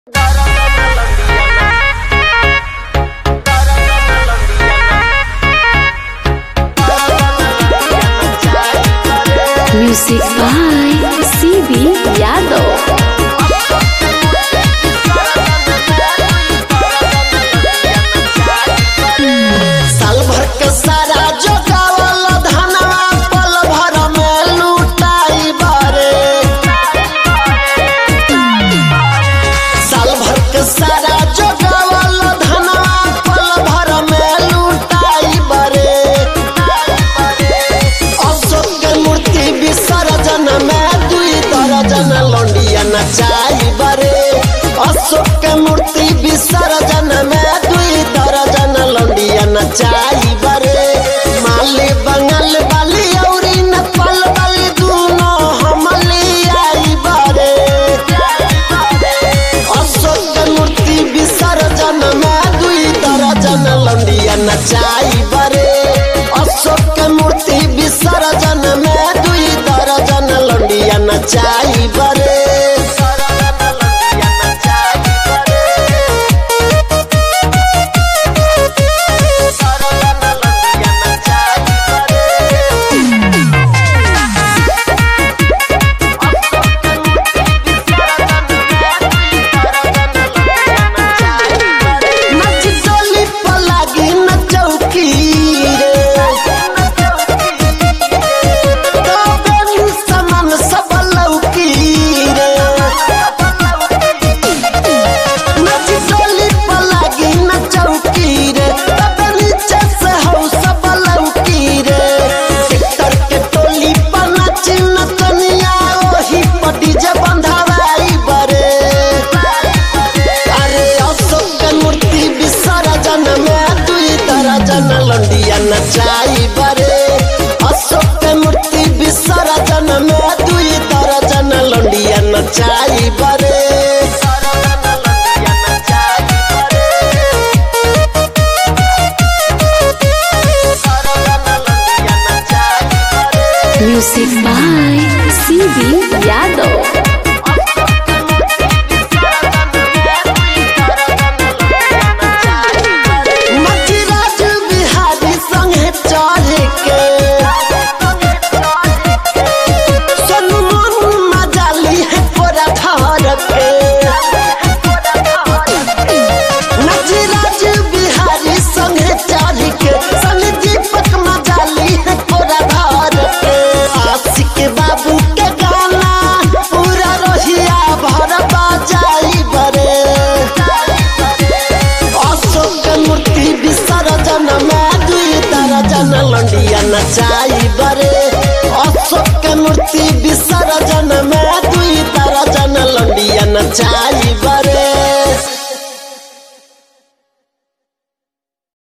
Music by CB Yadav. साल भर के सारा जोगावल धनवा पल भर में लुटाई बारे। साल भर के सारा जोगावल धनवा पल भर में लुटाई बारे। अशोक के मूर्ति विसर्जन में 2 दर्जन लौंडिया नचाई बारे। अशोक के मूर्ति विसर्जन में 2 दर्जन लौंडिया नचाई बारे। माली बंगाल वाली औरी नेपाल वाली दोनों हमली आई बारे। अशोक के मूर्ति विसर्जन में 2 दर्जन लौंडिया नचाई बारे। अशोक के मूर्ति विसर्जन में 2 दर्जन लौंडिया नचाई बारे। लौंडिया नचाई बारे। अशोक के मूर्ति विसर्जन में 2 दर्जन लौंडिया नचाई बारे। Music by CB Yadav. लौंडिया नचाई बारे। अशोक के मूर्ति विसर्जन में 2 दर्जन लौंडिया नचाई